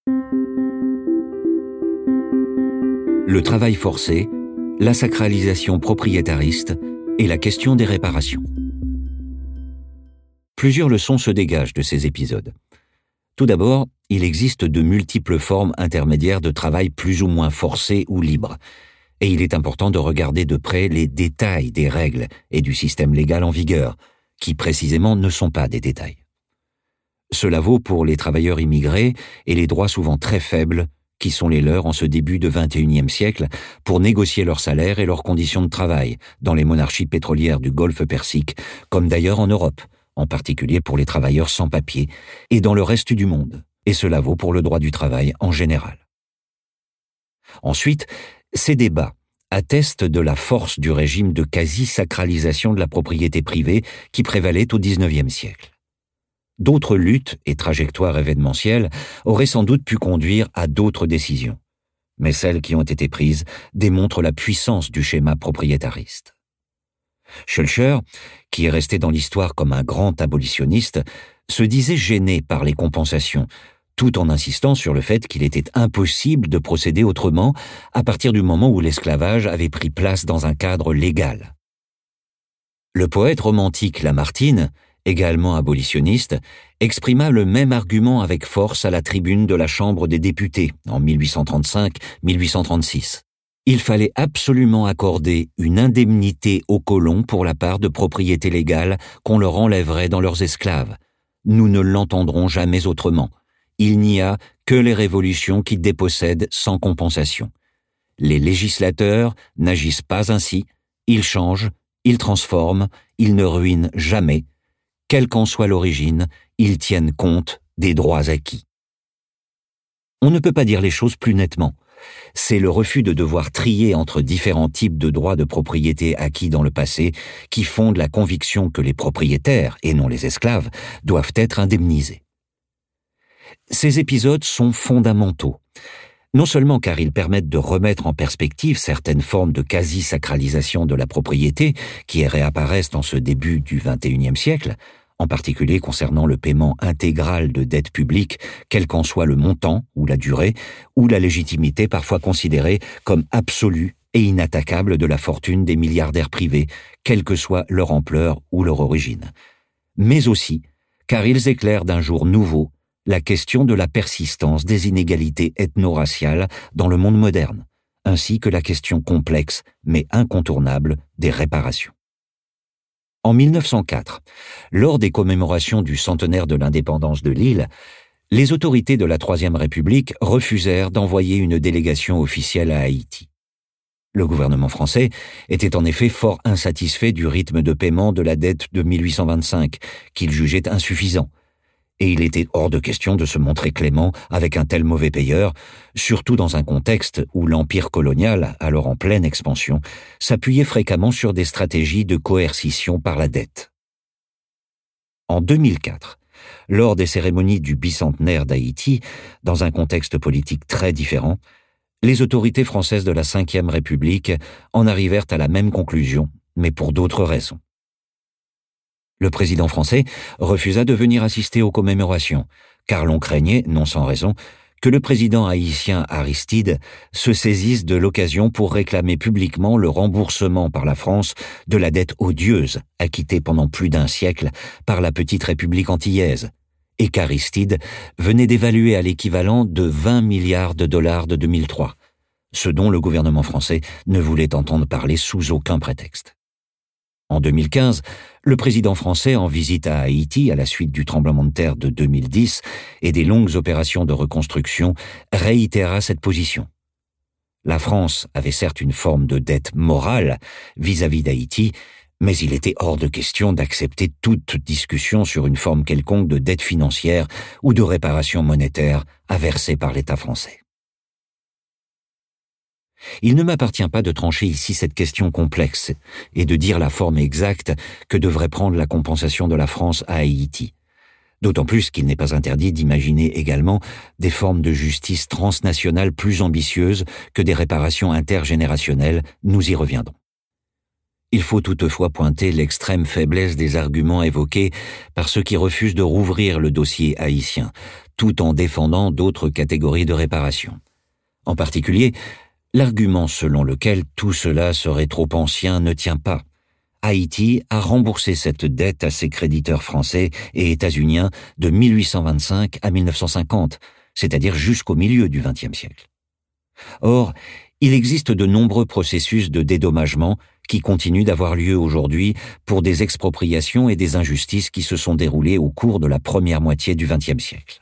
Le travail forcé, la sacralisation propriétariste et la question des réparations. Plusieurs leçons se dégagent de ces épisodes. Tout d'abord, il existe de multiples formes intermédiaires de travail plus ou moins forcé ou libre, et il est important de regarder de près les détails des règles et du système légal en vigueur, qui précisément ne sont pas des détails. Cela vaut pour les travailleurs immigrés et les droits souvent très faibles qui sont les leurs en ce début de XXIe siècle pour négocier leurs salaires et leurs conditions de travail dans les monarchies pétrolières du Golfe Persique, comme d'ailleurs en Europe, en particulier pour les travailleurs sans papier, et dans le reste du monde, et cela vaut pour le droit du travail en général. Ensuite, ces débats attestent de la force du régime de quasi-sacralisation de la propriété privée qui prévalait au XIXe siècle. D'autres luttes et trajectoires événementielles auraient sans doute pu conduire à d'autres décisions, mais celles qui ont été prises démontrent la puissance du schéma propriétariste. Schœlcher, qui est resté dans l'histoire comme un grand abolitionniste, se disait gêné par les compensations, tout en insistant sur le fait qu'il était impossible de procéder autrement à partir du moment où l'esclavage avait pris place dans un cadre légal. Le poète romantique Lamartine, également abolitionniste, exprima le même argument avec force à la tribune de la Chambre des députés en 1835-1836. Il fallait absolument accorder une indemnité aux colons pour la part de propriété légale qu'on leur enlèverait dans leurs esclaves. Nous ne l'entendrons jamais autrement. Il n'y a que les révolutions qui dépossèdent sans compensation. Les législateurs n'agissent pas ainsi, ils changent, ils transforment, ils ne ruinent jamais. Quelle qu'en soit l'origine, ils tiennent compte des droits acquis. On ne peut pas dire les choses plus nettement. C'est le refus de devoir trier entre différents types de droits de propriété acquis dans le passé qui fonde la conviction que les propriétaires, et non les esclaves, doivent être indemnisés. Ces épisodes sont fondamentaux, non seulement car ils permettent de remettre en perspective certaines formes de quasi-sacralisation de la propriété qui réapparaissent dans ce début du XXIe siècle, en particulier concernant le paiement intégral de dettes publiques, quel qu'en soit le montant ou la durée, ou la légitimité parfois considérée comme absolue et inattaquable de la fortune des milliardaires privés, quelle que soit leur ampleur ou leur origine. Mais aussi car ils éclairent d'un jour nouveau la question de la persistance des inégalités ethno-raciales dans le monde moderne, ainsi que la question complexe mais incontournable des réparations. En 1904, lors des commémorations du centenaire de l'indépendance de l'île, les autorités de la Troisième République refusèrent d'envoyer une délégation officielle à Haïti. Le gouvernement français était en effet fort insatisfait du rythme de paiement de la dette de 1825, qu'il jugeait insuffisant, et il était hors de question de se montrer clément avec un tel mauvais payeur, surtout dans un contexte où l'empire colonial, alors en pleine expansion, s'appuyait fréquemment sur des stratégies de coercition par la dette. En 2004, lors des cérémonies du bicentenaire d'Haïti, dans un contexte politique très différent, les autorités françaises de la Ve République en arrivèrent à la même conclusion, mais pour d'autres raisons. Le président français refusa de venir assister aux commémorations, car l'on craignait, non sans raison, que le président haïtien Aristide se saisisse de l'occasion pour réclamer publiquement le remboursement par la France de la dette odieuse acquittée pendant plus d'un siècle par la petite République antillaise, et qu'Aristide venait d'évaluer à l'équivalent de 20 milliards de dollars de 2003, ce dont le gouvernement français ne voulait entendre parler sous aucun prétexte. En 2015, le président français, en visite à Haïti à la suite du tremblement de terre de 2010 et des longues opérations de reconstruction, réitéra cette position. La France avait certes une forme de dette morale vis-à-vis d'Haïti, mais il était hors de question d'accepter toute discussion sur une forme quelconque de dette financière ou de réparation monétaire à verser par l'État français. Il ne m'appartient pas de trancher ici cette question complexe et de dire la forme exacte que devrait prendre la compensation de la France à Haïti. D'autant plus qu'il n'est pas interdit d'imaginer également des formes de justice transnationale plus ambitieuses que des réparations intergénérationnelles, nous y reviendrons. Il faut toutefois pointer l'extrême faiblesse des arguments évoqués par ceux qui refusent de rouvrir le dossier haïtien, tout en défendant d'autres catégories de réparation. En particulier, l'argument selon lequel tout cela serait trop ancien ne tient pas. Haïti a remboursé cette dette à ses créditeurs français et états-uniens de 1825 à 1950, c'est-à-dire jusqu'au milieu du XXe siècle. Or, il existe de nombreux processus de dédommagement qui continuent d'avoir lieu aujourd'hui pour des expropriations et des injustices qui se sont déroulées au cours de la première moitié du XXe siècle.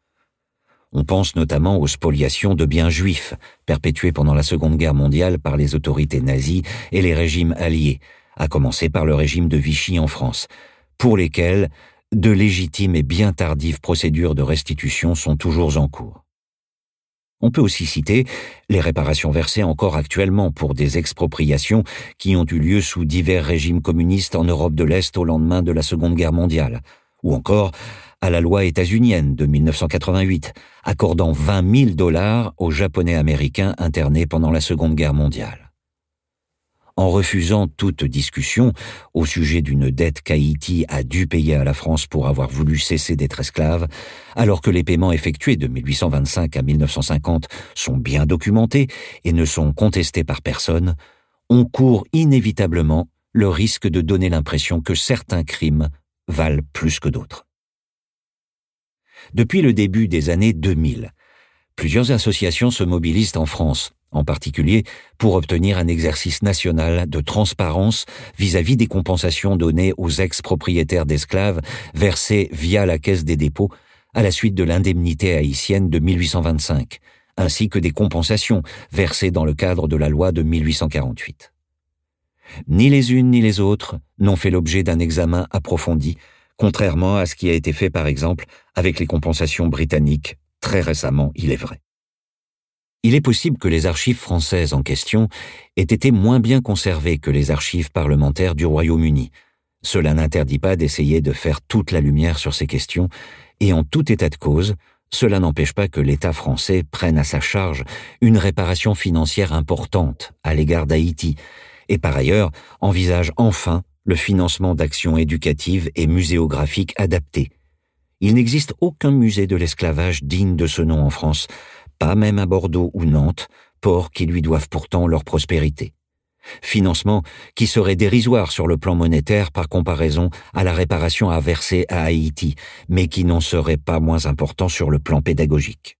On pense notamment aux spoliations de biens juifs, perpétuées pendant la Seconde Guerre mondiale par les autorités nazies et les régimes alliés, à commencer par le régime de Vichy en France, pour lesquels de légitimes et bien tardives procédures de restitution sont toujours en cours. On peut aussi citer les réparations versées encore actuellement pour des expropriations qui ont eu lieu sous divers régimes communistes en Europe de l'Est au lendemain de la Seconde Guerre mondiale, ou encore à la loi états-unienne de 1988, accordant $20 000 aux Japonais américains internés pendant la Seconde Guerre mondiale. En refusant toute discussion au sujet d'une dette qu'Haïti a dû payer à la France pour avoir voulu cesser d'être esclave, alors que les paiements effectués de 1825 à 1950 sont bien documentés et ne sont contestés par personne, on court inévitablement le risque de donner l'impression que certains crimes valent plus que d'autres. Depuis le début des années 2000, plusieurs associations se mobilisent en France, en particulier pour obtenir un exercice national de transparence vis-à-vis des compensations données aux ex-propriétaires d'esclaves versées via la Caisse des dépôts à la suite de l'indemnité haïtienne de 1825, ainsi que des compensations versées dans le cadre de la loi de 1848. Ni les unes ni les autres n'ont fait l'objet d'un examen approfondi, contrairement à ce qui a été fait par exemple avec les compensations britanniques, très récemment il est vrai. Il est possible que les archives françaises en question aient été moins bien conservées que les archives parlementaires du Royaume-Uni. Cela n'interdit pas d'essayer de faire toute la lumière sur ces questions, et en tout état de cause, cela n'empêche pas que l'État français prenne à sa charge une réparation financière importante à l'égard d'Haïti, et par ailleurs envisage enfin le financement d'actions éducatives et muséographiques adaptées. Il n'existe aucun musée de l'esclavage digne de ce nom en France, pas même à Bordeaux ou Nantes, ports qui lui doivent pourtant leur prospérité. Financement qui serait dérisoire sur le plan monétaire par comparaison à la réparation à verser à Haïti, mais qui n'en serait pas moins important sur le plan pédagogique.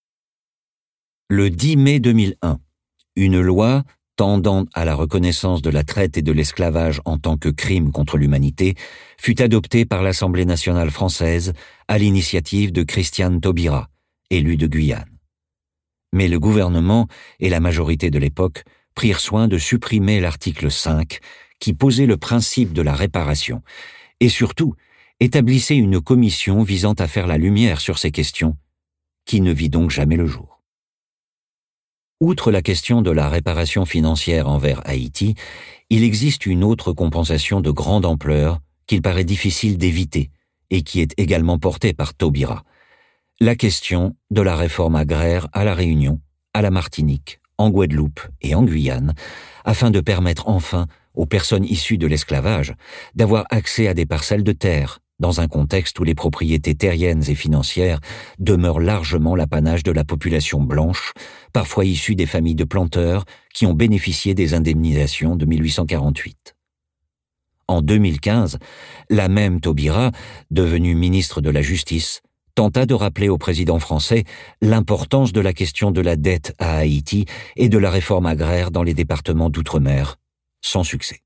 Le 10 mai 2001, une loi tendant à la reconnaissance de la traite et de l'esclavage en tant que crime contre l'humanité fut adoptée par l'Assemblée nationale française à l'initiative de Christiane Taubira, élue de Guyane. Mais le gouvernement et la majorité de l'époque prirent soin de supprimer l'article 5 qui posait le principe de la réparation et surtout établissait une commission visant à faire la lumière sur ces questions qui ne vit donc jamais le jour. Outre la question de la réparation financière envers Haïti, il existe une autre compensation de grande ampleur qu'il paraît difficile d'éviter et qui est également portée par Taubira. La question de la réforme agraire à La Réunion, à la Martinique, en Guadeloupe et en Guyane, afin de permettre enfin aux personnes issues de l'esclavage d'avoir accès à des parcelles de terre, dans un contexte où les propriétés terriennes et financières demeurent largement l'apanage de la population blanche, parfois issue des familles de planteurs qui ont bénéficié des indemnisations de 1848. En 2015, la même Taubira, devenue ministre de la Justice, tenta de rappeler au président français l'importance de la question de la dette à Haïti et de la réforme agraire dans les départements d'outre-mer, sans succès.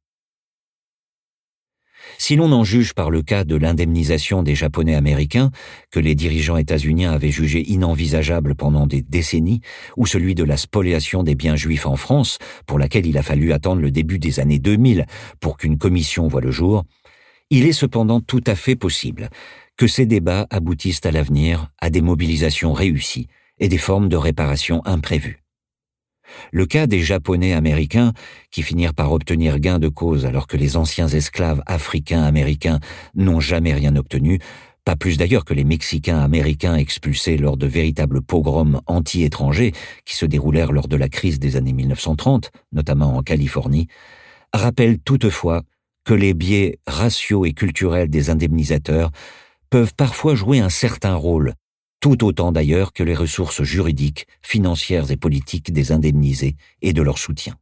Si l'on en juge par le cas de l'indemnisation des Japonais américains, que les dirigeants états-uniens avaient jugé inenvisageable pendant des décennies, ou celui de la spoliation des biens juifs en France, pour laquelle il a fallu attendre le début des années 2000 pour qu'une commission voie le jour, il est cependant tout à fait possible que ces débats aboutissent à l'avenir à des mobilisations réussies et des formes de réparation imprévues. Le cas des Japonais américains, qui finirent par obtenir gain de cause alors que les anciens esclaves africains-américains n'ont jamais rien obtenu, pas plus d'ailleurs que les Mexicains américains expulsés lors de véritables pogroms anti-étrangers qui se déroulèrent lors de la crise des années 1930, notamment en Californie, rappellent toutefois que les biais raciaux et culturels des indemnisateurs peuvent parfois jouer un certain rôle, tout autant d'ailleurs que les ressources juridiques, financières et politiques des indemnisés et de leur soutien.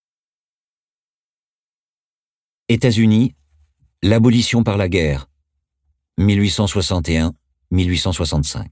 États-Unis, l'abolition par la guerre, 1861-1865.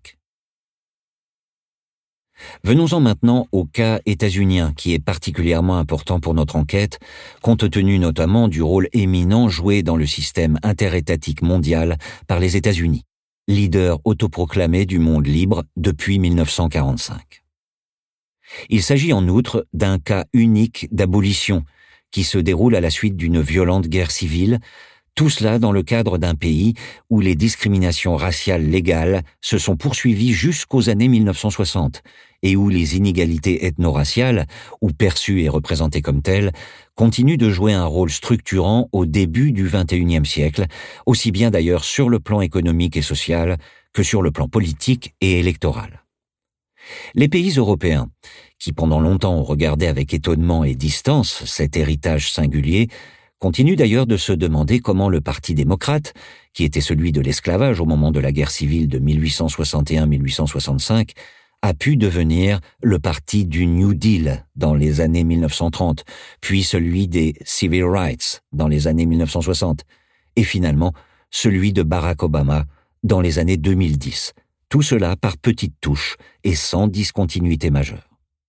Venons-en maintenant au cas états-unien qui est particulièrement important pour notre enquête, compte tenu notamment du rôle éminent joué dans le système interétatique mondial par les États-Unis, leader autoproclamé du monde libre depuis 1945. Il s'agit en outre d'un cas unique d'abolition qui se déroule à la suite d'une violente guerre civile, tout cela dans le cadre d'un pays où les discriminations raciales légales se sont poursuivies jusqu'aux années 1960 et où les inégalités ethno-raciales, ou perçues et représentées comme telles, continuent de jouer un rôle structurant au début du XXIe siècle, aussi bien d'ailleurs sur le plan économique et social que sur le plan politique et électoral. Les pays européens, qui pendant longtemps ont regardé avec étonnement et distance cet héritage singulier, continuent d'ailleurs de se demander comment le Parti démocrate, qui était celui de l'esclavage au moment de la guerre civile de 1861-1865, a pu devenir le parti du New Deal dans les années 1930, puis celui des Civil Rights dans les années 1960, et finalement celui de Barack Obama dans les années 2010. Tout cela par petites touches et sans discontinuité majeure.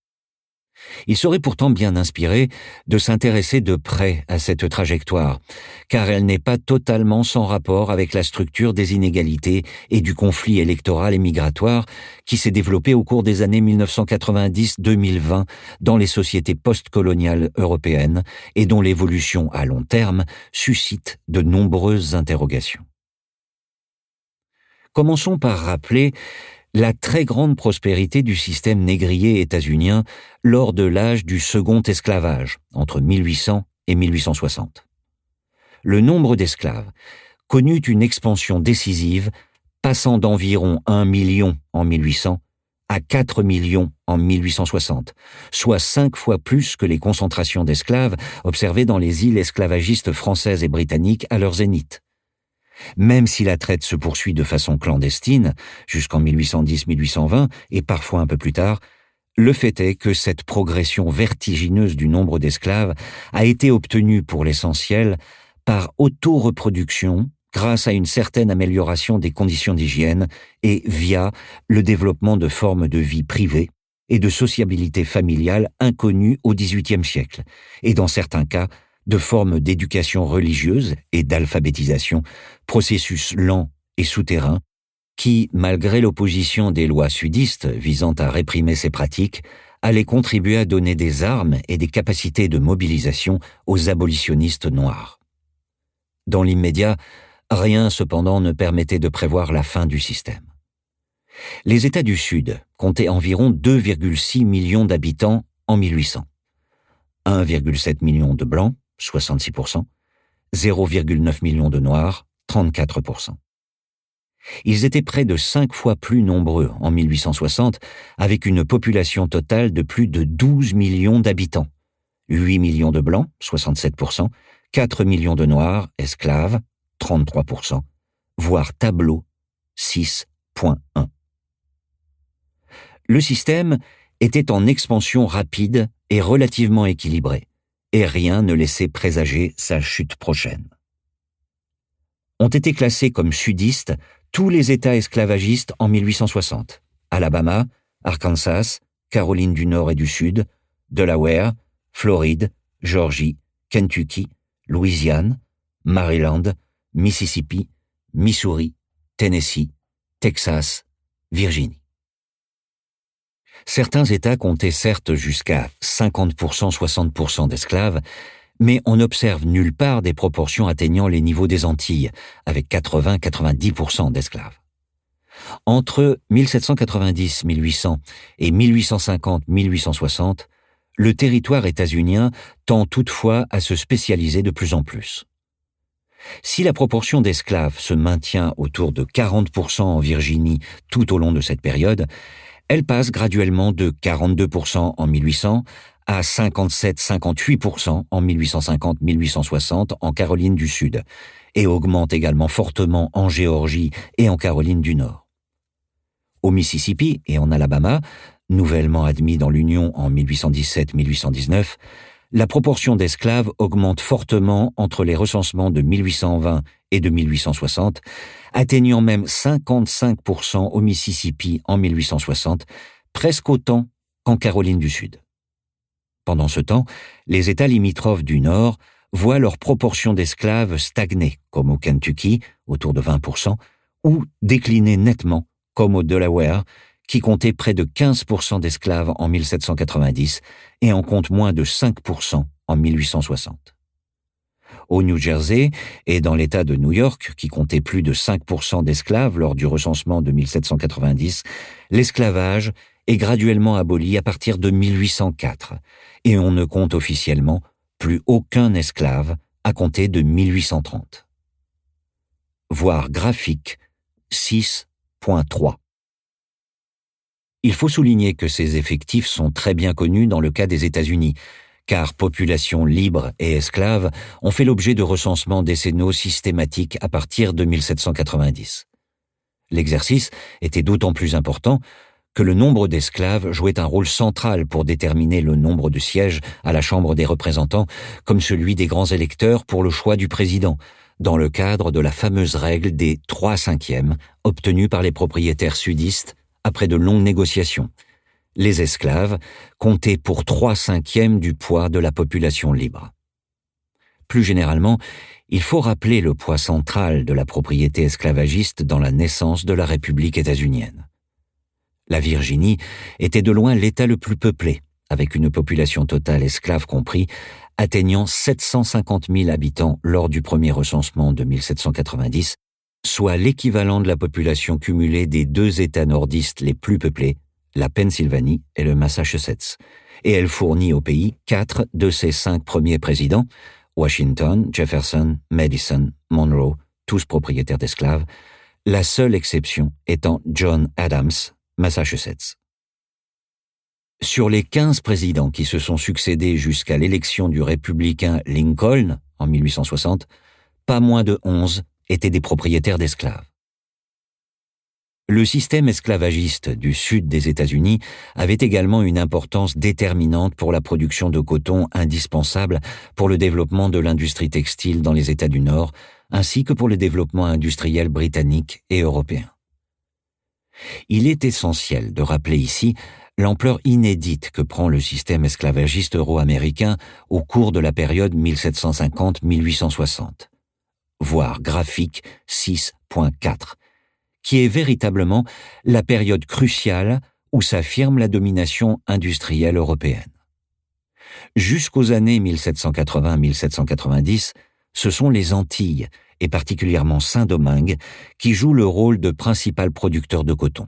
Il serait pourtant bien inspiré de s'intéresser de près à cette trajectoire, car elle n'est pas totalement sans rapport avec la structure des inégalités et du conflit électoral et migratoire qui s'est développé au cours des années 1990-2020 dans les sociétés postcoloniales européennes et dont l'évolution à long terme suscite de nombreuses interrogations. Commençons par rappeler la très grande prospérité du système négrier états-unien lors de l'âge du second esclavage, entre 1800 et 1860. Le nombre d'esclaves connut une expansion décisive, passant d'environ 1 million en 1800 à 4 millions en 1860, soit 5 fois plus que les concentrations d'esclaves observées dans les îles esclavagistes françaises et britanniques à leur zénith. Même si la traite se poursuit de façon clandestine, jusqu'en 1810-1820 et parfois un peu plus tard, le fait est que cette progression vertigineuse du nombre d'esclaves a été obtenue pour l'essentiel par autoreproduction grâce à une certaine amélioration des conditions d'hygiène et via le développement de formes de vie privée et de sociabilité familiale inconnues au XVIIIe siècle, et dans certains cas, de formes d'éducation religieuse et d'alphabétisation, processus lent et souterrain, qui, malgré l'opposition des lois sudistes visant à réprimer ces pratiques, allaient contribuer à donner des armes et des capacités de mobilisation aux abolitionnistes noirs. Dans l'immédiat, rien cependant ne permettait de prévoir la fin du système. Les États du Sud comptaient environ 2,6 millions d'habitants en 1800. 1,7 million de Blancs, 66%, 0,9 million de Noirs, 34%. Ils étaient près de 5 fois plus nombreux en 1860, avec une population totale de plus de 12 millions d'habitants. 8 millions de Blancs, 67%, 4 millions de Noirs, esclaves, 33%, voire tableau, 6,1. Le système était en expansion rapide et relativement équilibré, et rien ne laissait présager sa chute prochaine. Ont été classés comme sudistes tous les États esclavagistes en 1860, Alabama, Arkansas, Caroline du Nord et du Sud, Delaware, Floride, Georgie, Kentucky, Louisiane, Maryland, Mississippi, Missouri, Tennessee, Texas, Virginie. Certains États comptaient certes jusqu'à 50%, 60% d'esclaves, mais on n'observe nulle part des proportions atteignant les niveaux des Antilles, avec 80-90% d'esclaves. Entre 1790-1800 et 1850-1860, le territoire états-unien tend toutefois à se spécialiser de plus en plus. Si la proportion d'esclaves se maintient autour de 40% en Virginie tout au long de cette période, elle passe graduellement de 42% en 1800 à 57-58% en 1850-1860 en Caroline du Sud, et augmente également fortement en Géorgie et en Caroline du Nord. Au Mississippi et en Alabama, nouvellement admis dans l'Union en 1817-1819, la proportion d'esclaves augmente fortement entre les recensements de 1820 et de 1860, atteignant même 55% au Mississippi en 1860, presque autant qu'en Caroline du Sud. Pendant ce temps, les États limitrophes du Nord voient leur proportion d'esclaves stagner, comme au Kentucky, autour de 20%, ou décliner nettement, comme au Delaware, qui comptait près de 15% d'esclaves en 1790 et en compte moins de 5% en 1860. Au New Jersey et dans l'État de New York, qui comptait plus de 5% d'esclaves lors du recensement de 1790, l'esclavage est graduellement aboli à partir de 1804 et on ne compte officiellement plus aucun esclave à compter de 1830. Voir graphique 6.3. Il faut souligner que ces effectifs sont très bien connus dans le cas des États-Unis, car populations libres et esclaves ont fait l'objet de recensements décennaux systématiques à partir de 1790. L'exercice était d'autant plus important que le nombre d'esclaves jouait un rôle central pour déterminer le nombre de sièges à la Chambre des représentants, comme celui des grands électeurs pour le choix du président, dans le cadre de la fameuse règle des 3/5 obtenue par les propriétaires sudistes après de longues négociations. Les esclaves comptaient pour 3/5 du poids de la population libre. Plus généralement, il faut rappeler le poids central de la propriété esclavagiste dans la naissance de la République états-unienne. La Virginie était de loin l'État le plus peuplé, avec une population totale esclave compris, atteignant 750 000 habitants lors du premier recensement de 1790, soit l'équivalent de la population cumulée des deux États nordistes les plus peuplés, la Pennsylvanie et le Massachusetts, et elle fournit au pays 4 de ses 5 premiers présidents, Washington, Jefferson, Madison, Monroe, tous propriétaires d'esclaves, la seule exception étant John Adams, Massachusetts. Sur les 15 présidents qui se sont succédés jusqu'à l'élection du républicain Lincoln en 1860, pas moins de 11 étaient des propriétaires d'esclaves. Le système esclavagiste du sud des États-Unis avait également une importance déterminante pour la production de coton indispensable pour le développement de l'industrie textile dans les États du Nord, ainsi que pour le développement industriel britannique et européen. Il est essentiel de rappeler ici l'ampleur inédite que prend le système esclavagiste euro-américain au cours de la période 1750-1860. Voire graphique 6.4, qui est véritablement la période cruciale où s'affirme la domination industrielle européenne. Jusqu'aux années 1780-1790, ce sont les Antilles, et particulièrement Saint-Domingue, qui jouent le rôle de principal producteur de coton.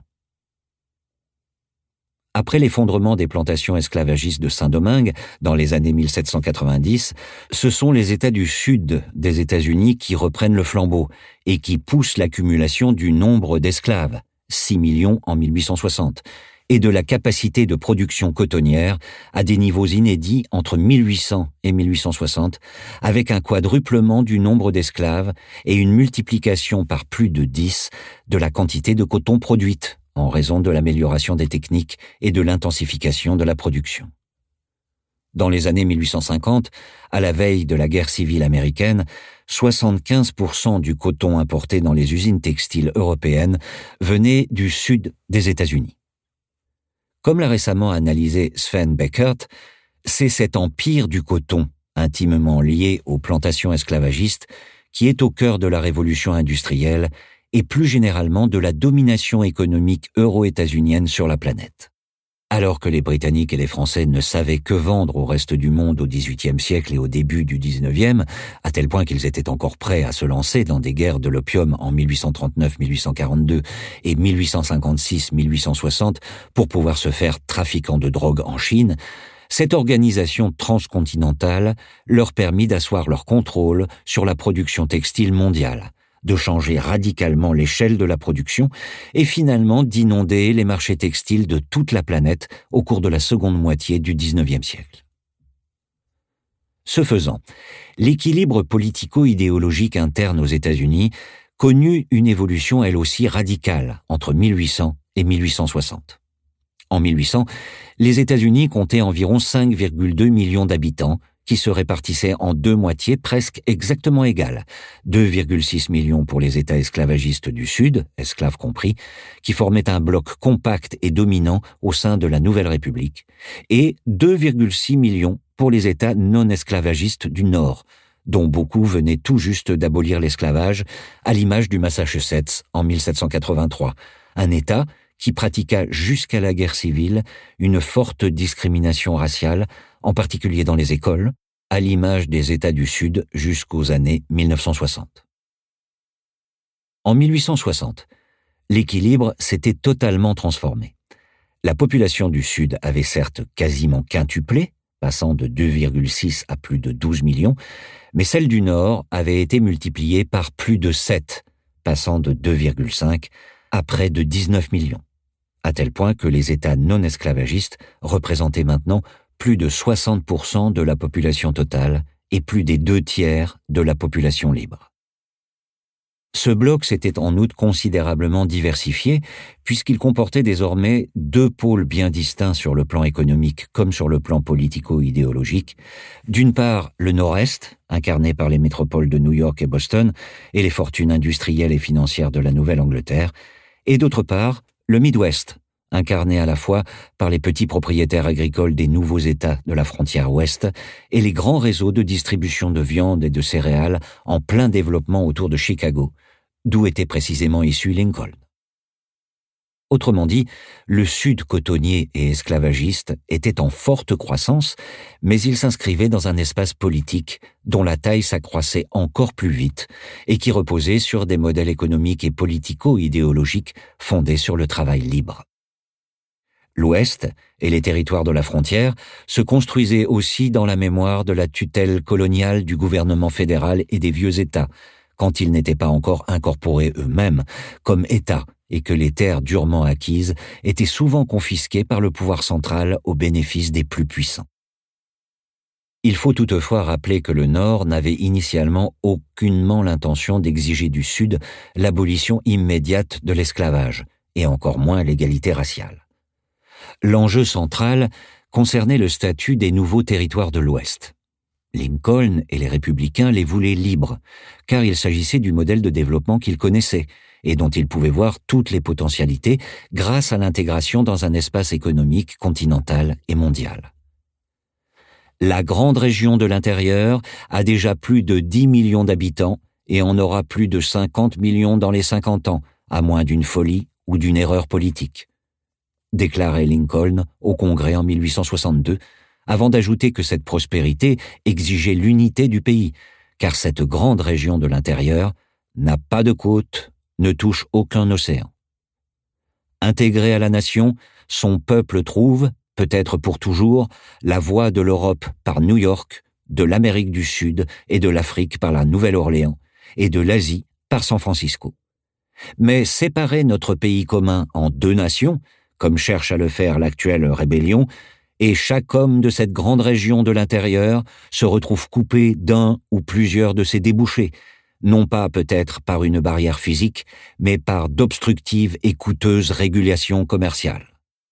Après l'effondrement des plantations esclavagistes de Saint-Domingue dans les années 1790, ce sont les États du sud des États-Unis qui reprennent le flambeau et qui poussent l'accumulation du nombre d'esclaves, 6 millions en 1860, et de la capacité de production cotonnière à des niveaux inédits entre 1800 et 1860, avec un quadruplement du nombre d'esclaves et une multiplication par plus de 10 de la quantité de coton produite, en raison de l'amélioration des techniques et de l'intensification de la production. Dans les années 1850, à la veille de la guerre civile américaine, 75% du coton importé dans les usines textiles européennes venait du sud des États-Unis. Comme l'a récemment analysé Sven Beckert, c'est cet empire du coton, intimement lié aux plantations esclavagistes, qui est au cœur de la révolution industrielle et plus généralement de la domination économique euro-états-unienne sur la planète. Alors que les Britanniques et les Français ne savaient que vendre au reste du monde au XVIIIe siècle et au début du XIXe, à tel point qu'ils étaient encore prêts à se lancer dans des guerres de l'opium en 1839-1842 et 1856-1860 pour pouvoir se faire trafiquant de drogue en Chine, cette organisation transcontinentale leur permit d'asseoir leur contrôle sur la production textile mondiale, de changer radicalement l'échelle de la production et finalement d'inonder les marchés textiles de toute la planète au cours de la seconde moitié du XIXe siècle. Ce faisant, l'équilibre politico-idéologique interne aux États-Unis connut une évolution elle aussi radicale entre 1800 et 1860. En 1800, les États-Unis comptaient environ 5,2 millions d'habitants qui se répartissaient en deux moitiés presque exactement égales. 2,6 millions pour les États esclavagistes du Sud, esclaves compris, qui formaient un bloc compact et dominant au sein de la Nouvelle République, et 2,6 millions pour les États non esclavagistes du Nord, dont beaucoup venaient tout juste d'abolir l'esclavage, à l'image du Massachusetts en 1783, un État qui pratiqua jusqu'à la guerre civile une forte discrimination raciale, en particulier dans les écoles, à l'image des États du Sud jusqu'aux années 1960. En 1860, l'équilibre s'était totalement transformé. La population du Sud avait certes quasiment quintuplé, passant de 2,6 à plus de 12 millions, mais celle du Nord avait été multipliée par plus de 7, passant de 2,5 à près de 19 millions, à tel point que les États non esclavagistes représentaient maintenant plus de 60% de la population totale et plus des 2/3 de la population libre. Ce bloc s'était en outre considérablement diversifié puisqu'il comportait désormais deux pôles bien distincts sur le plan économique comme sur le plan politico-idéologique. D'une part, le Nord-Est, incarné par les métropoles de New York et Boston et les fortunes industrielles et financières de la Nouvelle-Angleterre, et d'autre part, le Midwest, incarné à la fois par les petits propriétaires agricoles des nouveaux États de la frontière ouest et les grands réseaux de distribution de viande et de céréales en plein développement autour de Chicago, d'où était précisément issu Lincoln. Autrement dit, le Sud cotonnier et esclavagiste était en forte croissance, mais il s'inscrivait dans un espace politique dont la taille s'accroissait encore plus vite et qui reposait sur des modèles économiques et politico-idéologiques fondés sur le travail libre. L'Ouest et les territoires de la frontière se construisaient aussi dans la mémoire de la tutelle coloniale du gouvernement fédéral et des vieux États, quand ils n'étaient pas encore incorporés eux-mêmes comme États et que les terres durement acquises étaient souvent confisquées par le pouvoir central au bénéfice des plus puissants. Il faut toutefois rappeler que le Nord n'avait initialement aucunement l'intention d'exiger du Sud l'abolition immédiate de l'esclavage, et encore moins l'égalité raciale. L'enjeu central concernait le statut des nouveaux territoires de l'Ouest. Lincoln et les républicains les voulaient libres, car il s'agissait du modèle de développement qu'ils connaissaient et dont ils pouvaient voir toutes les potentialités grâce à l'intégration dans un espace économique continental et mondial. La grande région de l'intérieur a déjà plus de 10 millions d'habitants et en aura plus de 50 millions dans les 50 ans, à moins d'une folie ou d'une erreur politique, déclarait Lincoln au Congrès en 1862, avant d'ajouter que cette prospérité exigeait l'unité du pays, car cette grande région de l'intérieur n'a pas de côte, ne touche aucun océan. Intégré à la nation, son peuple trouve, peut-être pour toujours, la voie de l'Europe par New York, de l'Amérique du Sud et de l'Afrique par la Nouvelle-Orléans, et de l'Asie par San Francisco. Mais séparer notre pays commun en deux nations, comme cherche à le faire l'actuelle rébellion, et chaque homme de cette grande région de l'intérieur se retrouve coupé d'un ou plusieurs de ses débouchés, non pas peut-être par une barrière physique, mais par d'obstructives et coûteuses régulations commerciales.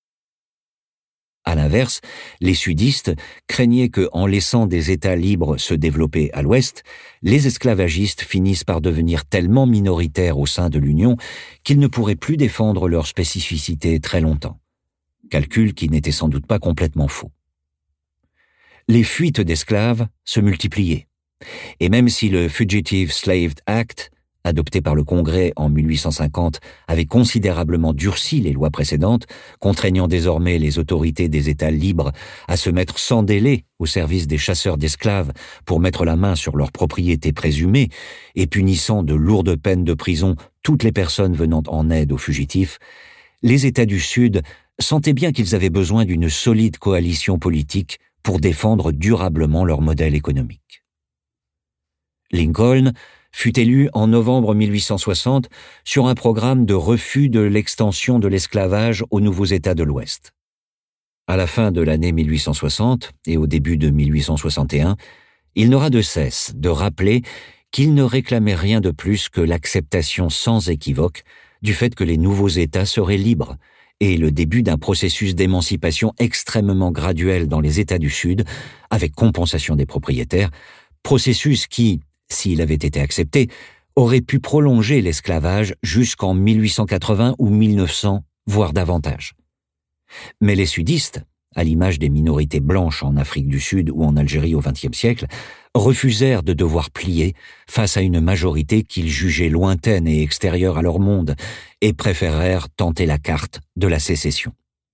À l'inverse, les sudistes craignaient que, en laissant des États libres se développer à l'Ouest, les esclavagistes finissent par devenir tellement minoritaires au sein de l'Union qu'ils ne pourraient plus défendre leur spécificité très longtemps. Calcul qui n'était sans doute pas complètement faux. Les fuites d'esclaves se multipliaient. Et même si le Fugitive Slave Act, adopté par le Congrès en 1850, avait considérablement durci les lois précédentes, contraignant désormais les autorités des États libres à se mettre sans délai au service des chasseurs d'esclaves pour mettre la main sur leurs propriétés présumées et punissant de lourdes peines de prison toutes les personnes venant en aide aux fugitifs, les États du Sud sentaient bien qu'ils avaient besoin d'une solide coalition politique pour défendre durablement leur modèle économique. Lincoln fut élu en novembre 1860 sur un programme de refus de l'extension de l'esclavage aux nouveaux États de l'Ouest. À la fin de l'année 1860 et au début de 1861, il n'aura de cesse de rappeler qu'il ne réclamait rien de plus que l'acceptation sans équivoque du fait que les nouveaux États seraient libres et le début d'un processus d'émancipation extrêmement graduel dans les États du Sud, avec compensation des propriétaires, processus qui, s'il avait été accepté, aurait pu prolonger l'esclavage jusqu'en 1880 ou 1900, voire davantage. Mais les sudistes, à l'image des minorités blanches en Afrique du Sud ou en Algérie au XXe siècle, refusèrent de devoir plier face à une majorité qu'ils jugeaient lointaine et extérieure à leur monde et préférèrent tenter la carte de la sécession.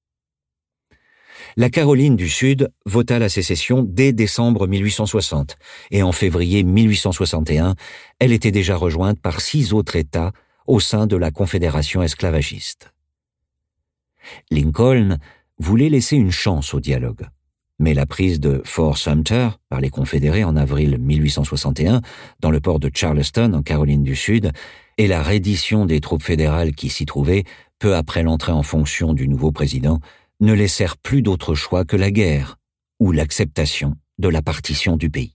La Caroline du Sud vota la sécession dès décembre 1860 et en février 1861, elle était déjà rejointe par 6 autres États au sein de la Confédération esclavagiste. Lincoln voulait laisser une chance au dialogue, mais la prise de Fort Sumter par les Confédérés en avril 1861 dans le port de Charleston en Caroline du Sud et la reddition des troupes fédérales qui s'y trouvaient peu après l'entrée en fonction du nouveau président ne laissèrent plus d'autre choix que la guerre ou l'acceptation de la partition du pays.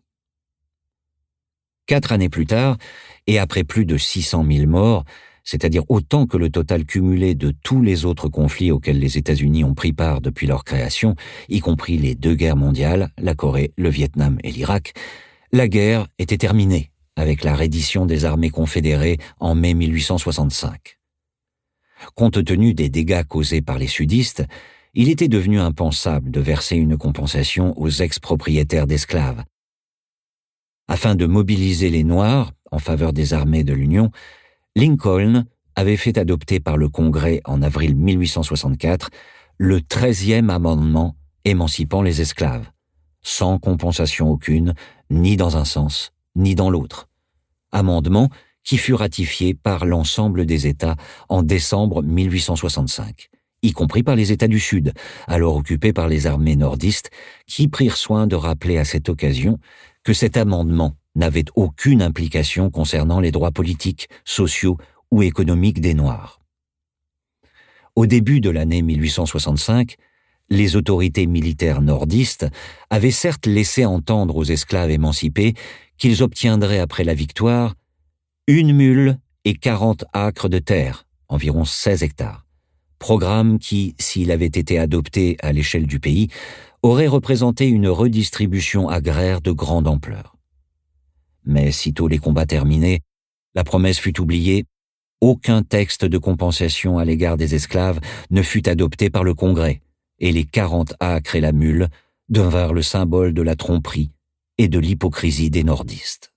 4 années plus tard, et après plus de 600 000 morts, c'est-à-dire autant que le total cumulé de tous les autres conflits auxquels les États-Unis ont pris part depuis leur création, y compris les 2 guerres mondiales, la Corée, le Vietnam et l'Irak, la guerre était terminée avec la reddition des armées confédérées en mai 1865. Compte tenu des dégâts causés par les sudistes, il était devenu impensable de verser une compensation aux ex-propriétaires d'esclaves. Afin de mobiliser les Noirs en faveur des armées de l'Union, Lincoln avait fait adopter par le Congrès en avril 1864 le 13e amendement émancipant les esclaves, sans compensation aucune, ni dans un sens, ni dans l'autre. Amendement qui fut ratifié par l'ensemble des États en décembre 1865. Y compris par les États du Sud, alors occupés par les armées nordistes, qui prirent soin de rappeler à cette occasion que cet amendement n'avait aucune implication concernant les droits politiques, sociaux ou économiques des Noirs. Au début de l'année 1865, les autorités militaires nordistes avaient certes laissé entendre aux esclaves émancipés qu'ils obtiendraient après la victoire 1 mule et 40 acres de terre, environ 16 hectares. Programme qui, s'il avait été adopté à l'échelle du pays, aurait représenté une redistribution agraire de grande ampleur. Mais sitôt les combats terminés, la promesse fut oubliée, aucun texte de compensation à l'égard des esclaves ne fut adopté par le Congrès, et les 40 acres et la mule devinrent le symbole de la tromperie et de l'hypocrisie des nordistes.